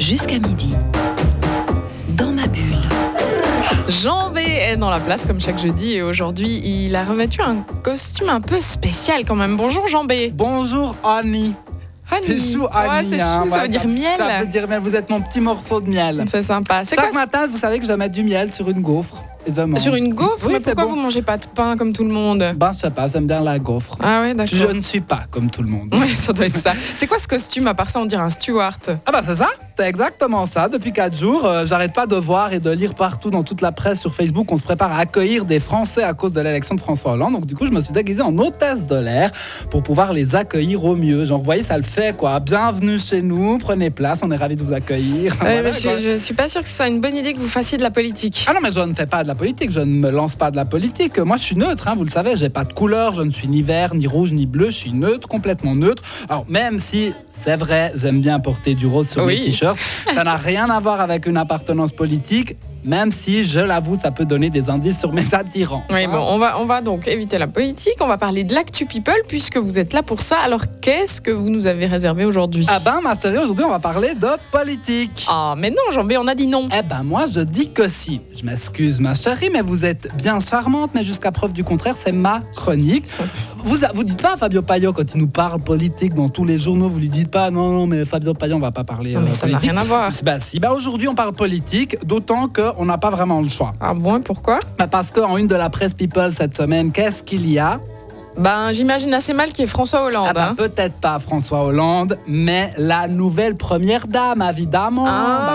jusqu'à midi. Dans ma bulle. Jean B est dans la place comme chaque jeudi et aujourd'hui il a revêtu un costume un peu spécial quand même. Bonjour Jean B. Bonjour Annie. Honey. C'est chou Annie. C'est chou, ça veut dire miel. Ça veut dire miel, vous êtes mon petit morceau de miel. C'est sympa. C'est Chaque quoi, matin, vous savez que je dois mettre du miel sur une gaufre. Et je mange. sur une gaufre? Oui, Mais c'est pourquoi bon. vous mangez pas de pain comme tout le monde? Je sais pas, j'aime bien la gaufre. Ah ouais, d'accord. Je ne suis pas comme tout le monde. Ouais, ça doit être ça. C'est quoi ce costume? À part ça, on dirait un steward. Ah bah c'est ça, c'est exactement ça. Depuis 4 jours, j'arrête pas de voir et de lire partout dans toute la presse sur Facebook qu'on se prépare à accueillir des Français à cause de l'élection de François Hollande. Donc du coup, je me suis déguisée en hôtesse de l'air pour pouvoir les accueillir au mieux. Genre, vous voyez, ça le fait quoi. Bienvenue chez nous, prenez place, on est ravis de vous accueillir. Voilà, quoi. Je suis pas sûre que ce soit une bonne idée que vous fassiez de la politique. Ah non, mais je ne fais pas de la politique, je ne me lance pas de la politique. Moi, je suis neutre, vous le savez, j'ai pas de couleur, je ne suis ni vert, ni rouge, ni bleu, je suis neutre, complètement neutre. Alors, même si, c'est vrai, j'aime bien porter du rose sur mes t-shirts, ça n'a rien à voir avec une appartenance politique, même si, je l'avoue, ça peut donner des indices sur mes attirants. Oui, bon, on va donc éviter la politique, on va parler de l'actu people puisque vous êtes là pour ça. Alors, qu'est-ce que vous nous avez réservé aujourd'hui? Ah ben, ma chérie, aujourd'hui, on va parler de politique. Ah, mais non, Jean B, on a dit non. Eh ben, moi, je dis que si. Je m'excuse, ma chérie, mais vous êtes bien charmante, mais jusqu'à preuve du contraire, c'est ma chronique. Vous dites pas à Fabio Paillot, quand il nous parle politique dans tous les journaux, vous lui dites pas, non, mais Fabio Paillot, on va pas parler Non, mais ça n'a politique. rien à voir. Ben si, aujourd'hui, on parle politique, d'autant qu'on n'a pas vraiment le choix. Ah bon, et pourquoi? Parce qu'en une de la presse People cette semaine, qu'est-ce qu'il y a? Ben, j'imagine assez mal qu'il y ait François Hollande. Peut-être pas François Hollande, mais la nouvelle première dame, évidemment.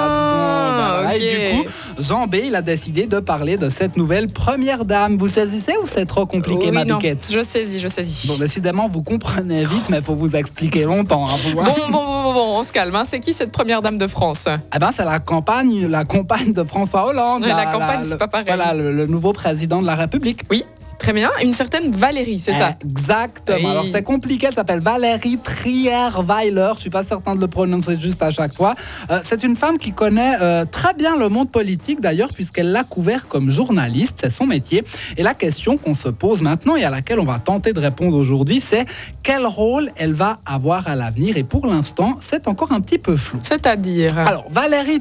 Ok. Et du coup, Jean B, il a décidé de parler de cette nouvelle première dame. Vous saisissez ou c'est trop compliqué, Oui, ma non, biquette? je saisis. Bon, décidément, vous comprenez vite, mais il faut vous expliquer longtemps. Vous Bon, on se calme. C'est qui cette première dame de France? C'est la compagne de François Hollande. Ouais, la campagne, c'est pas pareil. Voilà, le nouveau président de la République. Oui, très bien. Une certaine Valérie, c'est ça? Exactement. Oui. Alors, c'est compliqué. Elle s'appelle Valérie Trierweiler. Je suis pas certain de le prononcer juste à chaque fois. C'est une femme qui connaît très bien le monde politique, d'ailleurs, puisqu'elle l'a couvert comme journaliste. C'est son métier. Et la question qu'on se pose maintenant et à laquelle on va tenter de répondre aujourd'hui, c'est quel rôle elle va avoir à l'avenir. Et pour l'instant, c'est encore un petit peu flou. C'est-à-dire? Alors, Valérie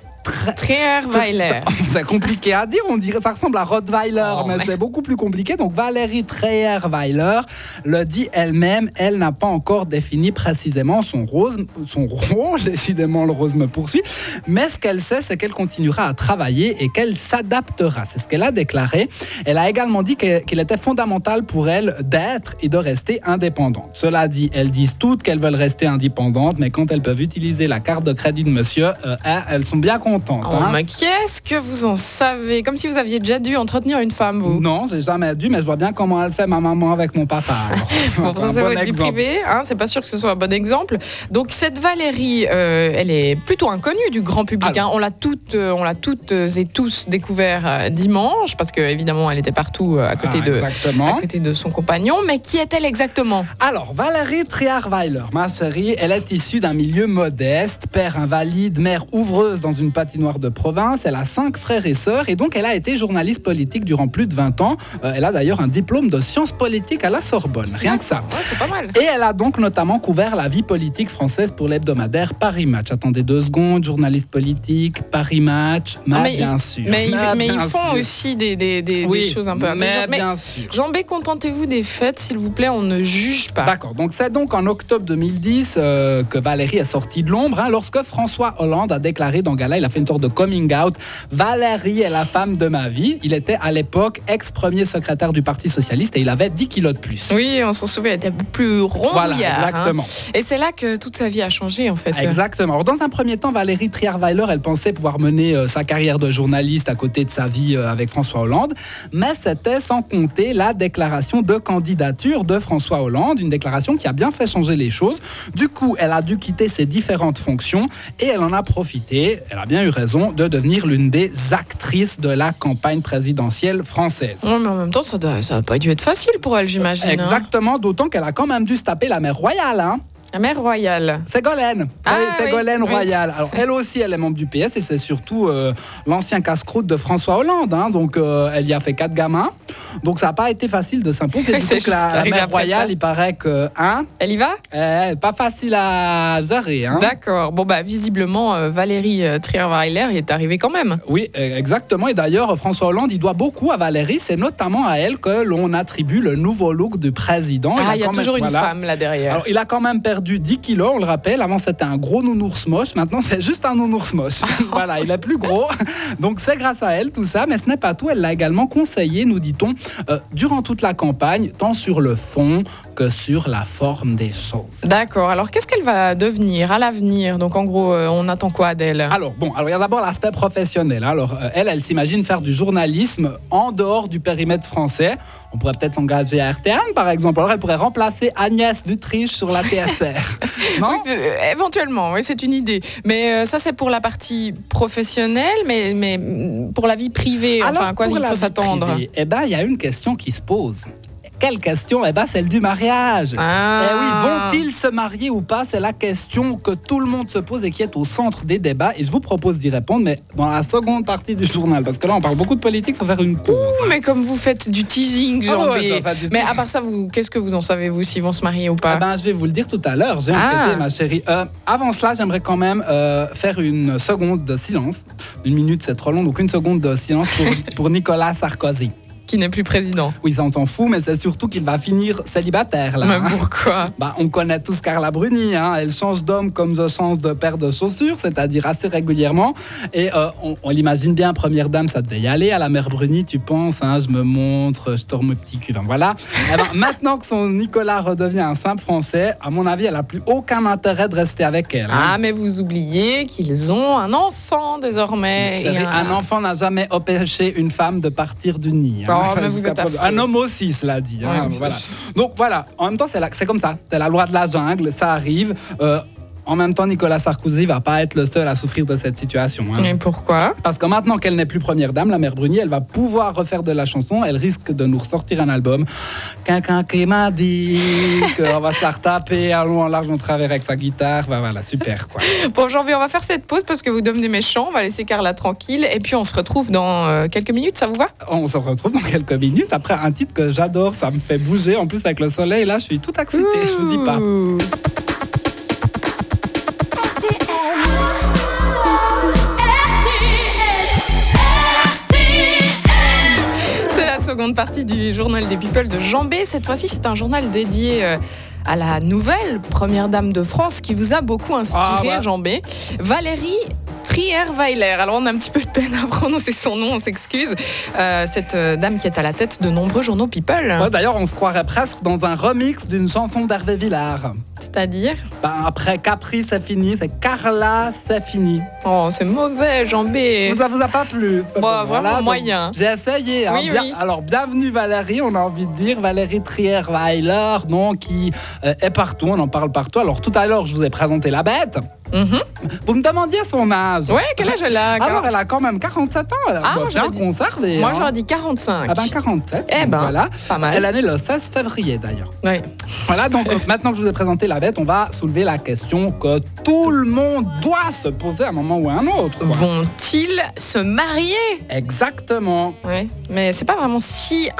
Trierweiler. C'est compliqué à dire, on dirait, ça ressemble à Rottweiler, mais c'est beaucoup plus compliqué. Donc Valérie Trierweiler le dit elle-même, elle n'a pas encore défini précisément son rôle, décidément le rose me poursuit, mais ce qu'elle sait, c'est qu'elle continuera à travailler et qu'elle s'adaptera. C'est ce qu'elle a déclaré. Elle a également dit qu'il était fondamental pour elle d'être et de rester indépendante. Cela dit, elles disent toutes qu'elles veulent rester indépendantes, mais quand elles peuvent utiliser la carte de crédit de monsieur, elles sont bien contentes. Mais qu'est-ce que vous en savez? Comme si vous aviez déjà dû entretenir une femme, vous. Non, j'ai jamais dû, mais je vois bien comment elle fait ma maman avec mon papa. Bon, ça, c'est votre vie privée, c'est pas sûr que ce soit un bon exemple. Donc cette Valérie, elle est plutôt inconnue du grand public. On l'a toutes et tous découvert dimanche, parce que évidemment elle était partout à côté de son compagnon. Mais qui est-elle exactement? Alors, Valérie Trierweiler, ma chérie, elle est issue d'un milieu modeste, père invalide, mère ouvreuse dans une patinoire de province. Elle a 5 frères et sœurs et donc elle a été journaliste politique durant plus de 20 ans. Elle a d'ailleurs un diplôme de sciences politiques à la Sorbonne, rien que ça. Ouais, c'est pas mal. Et elle a donc notamment couvert la vie politique française pour l'hebdomadaire Paris Match. Attendez 2 secondes, journaliste politique, Paris Match, bien sûr. Mais ils font aussi des choses un peu mais bien sûr. Jean B, contentez-vous des faits, s'il vous plaît, on ne juge pas. D'accord, donc c'est donc en octobre 2010 que Valérie est sortie de l'ombre, lorsque François Hollande a déclaré dans Gala, il a fait une sorte de coming out. Valérie est la femme de ma vie. Il était à l'époque ex-premier secrétaire du Parti Socialiste et il avait 10 kilos de plus. Oui, on s'en souvient, il était plus rond. Voilà, exactement. Et c'est là que toute sa vie a changé, en fait. Exactement. Alors, dans un premier temps, Valérie Trierweiler, elle pensait pouvoir mener sa carrière de journaliste à côté de sa vie avec François Hollande, mais c'était sans compter la déclaration de candidature de François Hollande, une déclaration qui a bien fait changer les choses. Du coup, elle a dû quitter ses différentes fonctions et elle en a profité, elle a bien eu raison, de devenir l'une des actrices de la campagne présidentielle française. Ouais, mais en même temps, ça n'a pas dû être facile pour elle, j'imagine. Exactement, d'autant qu'elle a quand même dû se taper la mère royale, La mère royale. Ségolène. Ségolène Royal. Alors, elle aussi, elle est membre du PS et c'est surtout l'ancien casse-croûte de François Hollande. Hein. Donc, elle y a fait 4 gamins. Donc, ça n'a pas été facile de s'imposer. Du coup, la mère royale, il paraît que... Elle y va ? Pas facile à gérer. Hein. D'accord. Bon, visiblement, Valérie Trierweiler est arrivée quand même. Oui, exactement. Et d'ailleurs, François Hollande, il doit beaucoup à Valérie. C'est notamment à elle que l'on attribue le nouveau look du président. Il y a toujours une femme là derrière. Alors, il a quand même perdu 10 kilos, on le rappelle. Avant, c'était un gros nounours moche. Maintenant, c'est juste un nounours moche. Voilà, il est plus gros. Donc, c'est grâce à elle, tout ça. Mais ce n'est pas tout. Elle l'a également conseillé, nous dit-on, durant toute la campagne, tant sur le fond que sur la forme des choses. D'accord. Alors, qu'est-ce qu'elle va devenir à l'avenir ? Donc, en gros, on attend quoi d'elle ? Alors, il y a d'abord l'aspect professionnel. Alors, elle s'imagine faire du journalisme en dehors du périmètre français. On pourrait peut-être l'engager à RTN, par exemple. Alors, elle pourrait remplacer Agnès Dutriche sur la TSR. Non ? Oui, éventuellement, oui, c'est une idée. Mais ça, c'est pour la partie professionnelle, mais pour la vie privée, alors, quoi il faut s'attendre ? Privée, il y a une question qui se pose. Quelle question ? Celle du mariage. Vont-ils se marier ou pas ? C'est la question que tout le monde se pose et qui est au centre des débats. Et je vous propose d'y répondre, mais dans la seconde partie du journal. Parce que là, on parle beaucoup de politique, il faut faire une pause. Mais comme vous faites du teasing, mais à part ça, qu'est-ce que vous en savez, vous, s'ils vont se marier ou pas ? Je vais vous le dire tout à l'heure. J'ai enquêté, ma chérie. Avant cela, j'aimerais quand même faire une seconde de silence. 1 minute, c'est trop long. Donc, une seconde de silence pour Nicolas Sarkozy. Qui n'est plus président. Oui, ça on s'en fout, mais c'est surtout qu'il va finir célibataire là. Mais pourquoi ? On connaît tous Carla Bruni, hein. Elle change d'homme comme je change de paire de chaussures, c'est-à-dire assez régulièrement. Et on l'imagine bien, première dame, ça devait y aller. À la mère Bruni, tu penses, hein, je me montre, je tords mes petits culs. Voilà. Maintenant que son Nicolas redevient un simple Français, à mon avis, elle n'a plus aucun intérêt de rester avec elle. Hein. Mais vous oubliez qu'ils ont un enfant désormais. Chérie, un enfant n'a jamais empêché une femme de partir du nid. Hein. Mais vous êtes un homme aussi, cela dit. Hein, voilà. Donc voilà, en même temps, c'est comme ça. C'est la loi de la jungle, ça arrive. En même temps, Nicolas Sarkozy va pas être le seul à souffrir de cette situation. Hein. Et pourquoi ? Parce que maintenant qu'elle n'est plus première dame, la mère Bruni, elle va pouvoir refaire de la chanson. Elle risque de nous ressortir un album. Quelqu'un qui m'a dit qu'on va se la retaper à long, en large, en travers avec sa guitare. Voilà, super quoi. Bon, Jean-V, on va faire cette pause parce que vous devenez méchant. On va laisser Carla tranquille. Et puis, on se retrouve dans quelques minutes, ça vous va ? On se retrouve dans quelques minutes après un titre que j'adore. Ça me fait bouger. En plus, avec le soleil, là, je suis tout excitée. Je vous dis pas. Seconde partie du journal des People de Jean B. Cette fois-ci, c'est un journal dédié à la nouvelle première dame de France qui vous a beaucoup inspiré, Jean B. Valérie Trierweiler. Alors, on a un petit peu de peine à prononcer son nom, on s'excuse. Cette dame qui est à la tête de nombreux journaux People. D'ailleurs, on se croirait presque dans un remix d'une chanson d'Hervé Villard. C'est-à-dire ? Après Capri, c'est fini. C'est Carla, c'est fini. Oh, c'est mauvais, Jean B. Ça vous a pas plu ? Vraiment moyen. J'ai essayé. Hein. Oui. Alors, bienvenue Valérie, on a envie de dire. Valérie Trierweiler, qui est partout, on en parle partout. Alors, tout à l'heure, je vous ai présenté la bête. Vous me demandiez son âge. Ouais, quel âge elle a ? Alors, elle a quand même 47 ans. Elle a bien conservé. Moi, j'aurais dit 45. 47. Voilà. Pas mal. Elle est née le 16 février, d'ailleurs. Oui. Voilà, donc maintenant que je vous ai présenté la bête, on va soulever la question que tout le monde doit se poser à un moment ou à un autre. Quoi. Vont-ils se marier ? Exactement. Ouais, mais c'est pas vraiment si...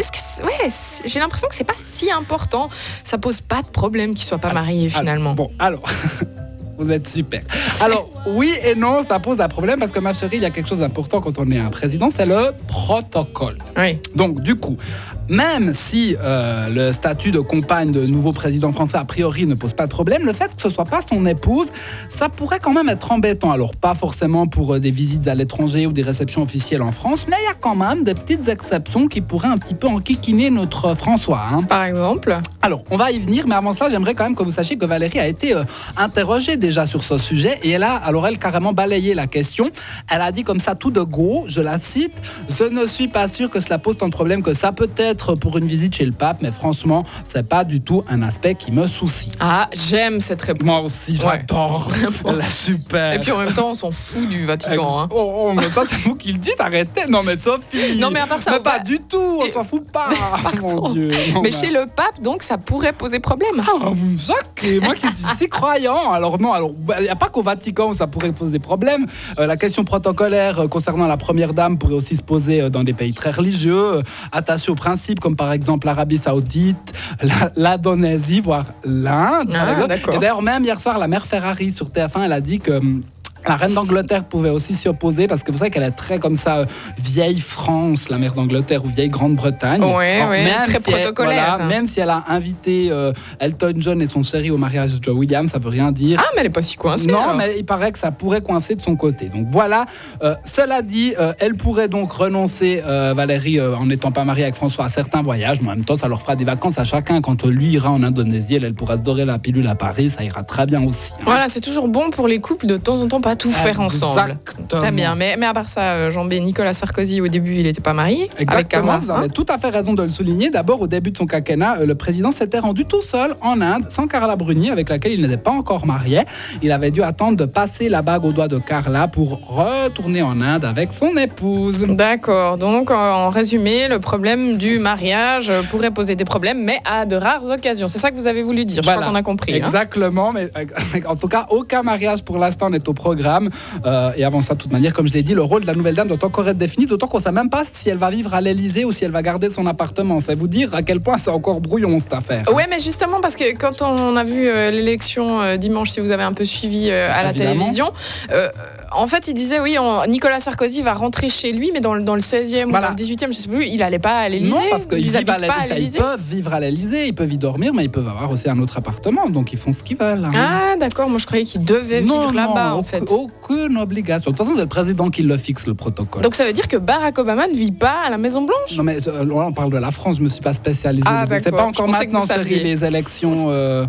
j'ai l'impression que c'est pas si important. Ça pose pas de problème qu'ils soient pas mariés, finalement. Alors... Vous êtes super. Alors, oui et non, ça pose un problème parce que, ma chérie, il y a quelque chose d'important quand on est un président, c'est le protocole. Oui. Donc, du coup, même si le statut de compagne de nouveau président français, a priori, ne pose pas de problème, le fait que ce soit pas son épouse, ça pourrait quand même être embêtant. Alors, pas forcément pour des visites à l'étranger ou des réceptions officielles en France, mais il y a quand même des petites exceptions qui pourraient un petit peu enquiquiner notre François. Hein. Par exemple ? Alors, on va y venir, mais avant cela, j'aimerais quand même que vous sachiez que Valérie a été interrogée déjà sur ce sujet et elle carrément balayé la question. Elle a dit comme ça tout de go, je la cite, « Je ne suis pas sûre que cela pose tant de problèmes que ça, peut-être pour une visite chez le pape, mais franchement, c'est pas du tout un aspect qui me soucie. » Ah, j'aime cette réponse. Moi aussi, j'adore. Elle est super. Et puis en même temps, on s'en fout du Vatican. Hein. Oh, mais ça, c'est vous qui le dites, arrêtez. Non, mais Sophie. Non, mais à part ça, mais pas du tout, on s'en fout pas. Mon Dieu. Mais chez le pape, donc, ça pourrait poser problème. Ah, Jacques, moi qui suis si croyant. Alors non, il n'y a pas qu'au Vatican où ça pourrait poser des problèmes. La question protocolaire concernant la première dame pourrait aussi se poser dans des pays très religieux, attachés aux principes comme par exemple l'Arabie Saoudite, l'Indonésie, voire l'Inde. Et d'ailleurs, même hier soir, la mère Ferrari sur TF1, elle a dit que la reine d'Angleterre pouvait aussi s'y opposer parce que vous savez qu'elle est très comme ça vieille France, la mère d'Angleterre, ou vieille Grande-Bretagne. Très protocolaire. Même si elle a invité Elton John et son chéri au mariage de Joe Williams, ça veut rien dire. Ah, mais elle est pas si coincée. Non, alors. mais il paraît que ça pourrait coincer de son côté. Donc voilà. Cela dit, elle pourrait donc renoncer, Valérie, en n'étant pas mariée avec François, à certains voyages. Mais en même temps, ça leur fera des vacances à chacun. Quand lui ira en Indonésie, elle pourra se dorer la pilule à Paris. Ça ira très bien aussi. Voilà, c'est toujours bon pour les couples de temps en temps pas tout faire ensemble. Exactement. Très bien, mais à part ça, Jean B, Nicolas Sarkozy, au début, il n'était pas marié. Exactement, vous avez tout à fait raison de le souligner. D'abord, au début de son quinquennat, le président s'était rendu tout seul en Inde, sans Carla Bruni, avec laquelle il n'était pas encore marié. Il avait dû attendre de passer la bague au doigt de Carla pour retourner en Inde avec son épouse. D'accord, donc en résumé, le problème du mariage pourrait poser des problèmes, mais à de rares occasions. C'est ça que vous avez voulu dire, je crois qu'on a compris. Exactement, mais en tout cas, aucun mariage pour l'instant n'est au programme. Et avant ça, de toute manière, comme je l'ai dit, le rôle de la nouvelle dame doit encore être défini, d'autant qu'on ne sait même pas si elle va vivre à l'Elysée ou si elle va garder son appartement. C'est vous dire à quel point c'est encore brouillon cette affaire. Ouais, mais justement, parce que quand on a vu l'élection dimanche, si vous avez un peu suivi à la télévision, en fait, il disait, Nicolas Sarkozy va rentrer chez lui, mais dans le 16e ou dans le 18e, je ne sais plus, il n'allait pas à l'Elysée. Non, parce qu'ils peuvent vivre à l'Elysée, ils peuvent y dormir, mais ils peuvent avoir aussi un autre appartement, donc ils font ce qu'ils veulent. Ah, d'accord, moi je croyais qu'ils devaient vivre là-bas, en fait. Aucune obligation. De toute façon, c'est le président qui le fixe, le protocole. Donc ça veut dire que Barack Obama ne vit pas à la Maison-Blanche ? Non, mais on parle de la France, je ne me suis pas spécialisée. C'est pas encore maintenant, chérie, les élections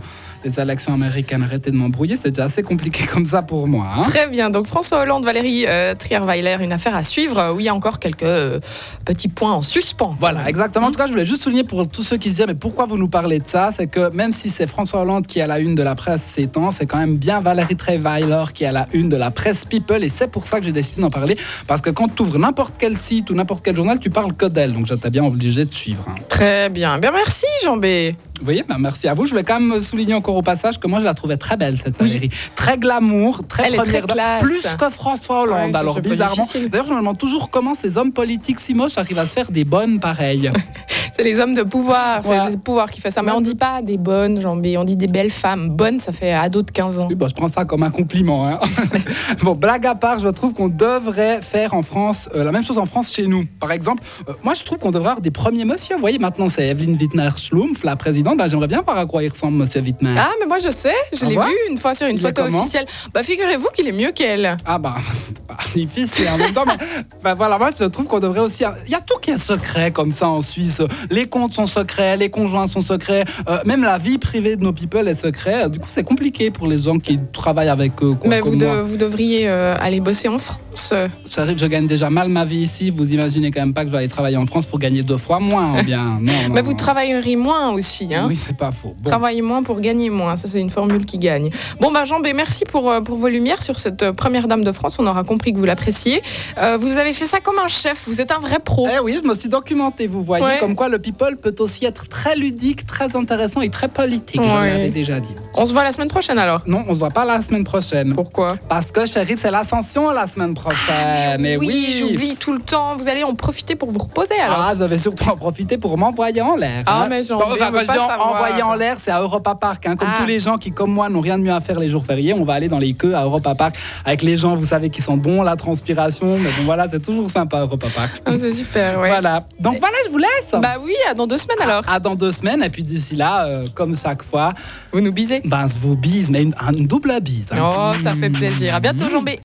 américaines. Arrêtez de m'embrouiller, c'est déjà assez compliqué comme ça pour moi. Très bien, donc François Hollande, Valérie Trierweiler, une affaire à suivre où il y a encore quelques petits points en suspens. Voilà, exactement. En tout cas, je voulais juste souligner pour tous ceux qui se disent mais pourquoi vous nous parlez de ça, c'est que même si c'est François Hollande qui est à la une de la presse ces temps, c'est quand même bien Valérie Trierweiler qui est à la une de la presse People, et c'est pour ça que j'ai décidé d'en parler, parce que quand tu ouvres n'importe quel site ou n'importe quel journal, tu parles que d'elle, donc j'étais bien obligé de suivre. Très bien, merci Jean B. Vous voyez, merci à vous. Je voulais quand même souligner encore au passage que moi je la trouvais très belle cette Valérie. Très glamour, très première dame, plus que François Hollande. Alors bizarrement, d'ailleurs je me demande toujours comment ces hommes politiques si moches arrivent à se faire des bonnes pareilles. C'est les hommes de pouvoir, c'est le pouvoir qui fait ça. Mais on dit pas des bonnes, Jean B, on dit des belles femmes. Bonnes, ça fait ado de 15 ans. Oui, je prends ça comme un compliment. Bon, blague à part, je trouve qu'on devrait faire en France la même chose en France chez nous. Par exemple, moi je trouve qu'on devrait avoir des premiers monsieur. Vous voyez, maintenant c'est Evelyne Wittmer-Schlumpf, la présidente. J'aimerais bien voir à quoi il ressemble, monsieur Wittmer. Ah, mais moi je sais, je l'ai vu une fois sur une photo officielle. Figurez-vous qu'il est mieux qu'elle. Ah difficile en même temps. Mais voilà, moi je trouve qu'on devrait aussi. Il y a tout qui est secret comme ça en Suisse. Les comptes sont secrets, les conjoints sont secrets, même la vie privée de nos people est secrète. Du coup, c'est compliqué pour les gens qui travaillent avec eux. Mais vous devriez aller bosser en France. Ça arrive, je gagne déjà mal ma vie ici. Vous imaginez quand même pas que je vais aller travailler en France pour gagner 2 fois moins, bien. Non, mais vous travaillerez moins aussi. Oui, c'est pas faux. Travailler moins pour gagner moins, ça c'est une formule qui gagne. Bon, Jean B, merci pour vos lumières sur cette première dame de France. On aura compris que vous l'appréciez. Vous avez fait ça comme un chef, vous êtes un vrai pro. Oui, je me suis documenté, vous voyez, comme quoi le people peut aussi être très ludique, très intéressant et très politique, je l'avais déjà dit. On se voit la semaine prochaine alors ? Non, on se voit pas la semaine prochaine. Pourquoi ? Parce que chérie, c'est l'ascension la semaine prochaine. Oui, j'oublie tout le temps. Vous allez en profiter pour vous reposer alors ? Je vais surtout en profiter pour m'envoyer en l'air. Mais Jean B, on veut pas savoir. Envoyer en l'air, c'est à Europa Park. Comme tous les gens qui, comme moi, n'ont rien de mieux à faire les jours fériés, on va aller dans les queues à Europa Park avec les gens, vous savez, qui sont bons, la transpiration. Mais bon, voilà, c'est toujours sympa, Europa Park. C'est super, ouais. Voilà. Donc voilà, je vous laisse. Oui, à dans 2 semaines alors. À dans 2 semaines. Et puis d'ici là, comme chaque fois, vous nous bisez. Je vous bise, mais une double bise. Ça fait plaisir. À bientôt, Jean B.